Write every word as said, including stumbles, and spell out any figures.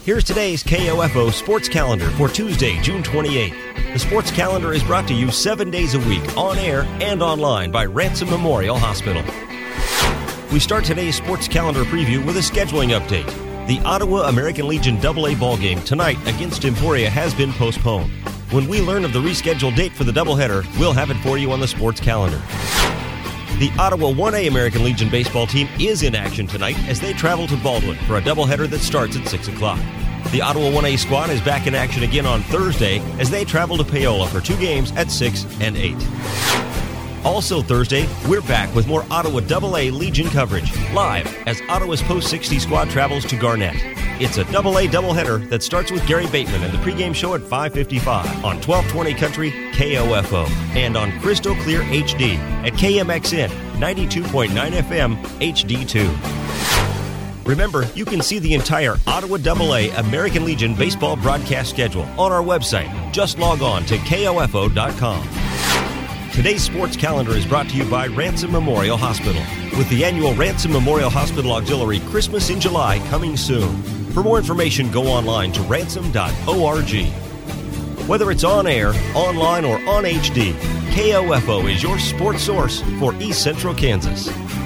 Here's today's K O F O Sports Calendar for Tuesday, June twenty-eighth. The Sports Calendar is brought to you seven days a week, on air and online by Ransom Memorial Hospital. We start today's Sports Calendar preview with a scheduling update. The Ottawa American Legion double A ball game tonight against Emporia has been postponed. When we learn of the rescheduled date for the doubleheader, we'll have it for you on the Sports Calendar. The Ottawa one A American Legion baseball team is in action tonight as they travel to Baldwin for a doubleheader that starts at six o'clock. The Ottawa one A squad is back in action again on Thursday as they travel to Paola for two games at six and eight. Also Thursday, we're back with more Ottawa double A Legion coverage, live as Ottawa's Post sixty squad travels to Garnett. It's a double A doubleheader that starts with Gary Bateman and the pregame show at five fifty-five on twelve twenty Country K O F O and on Crystal Clear H D at K M X N ninety-two point nine F M H D two. Remember, you can see the entire Ottawa double A American Legion baseball broadcast schedule on our website. Just log on to K O F O dot com. Today's Sports Calendar is brought to you by Ransom Memorial Hospital, with the annual Ransom Memorial Hospital Auxiliary Christmas in July coming soon. For more information, go online to ransom dot org. Whether it's on air, online, or on H D, K O F O is your sports source for East Central Kansas.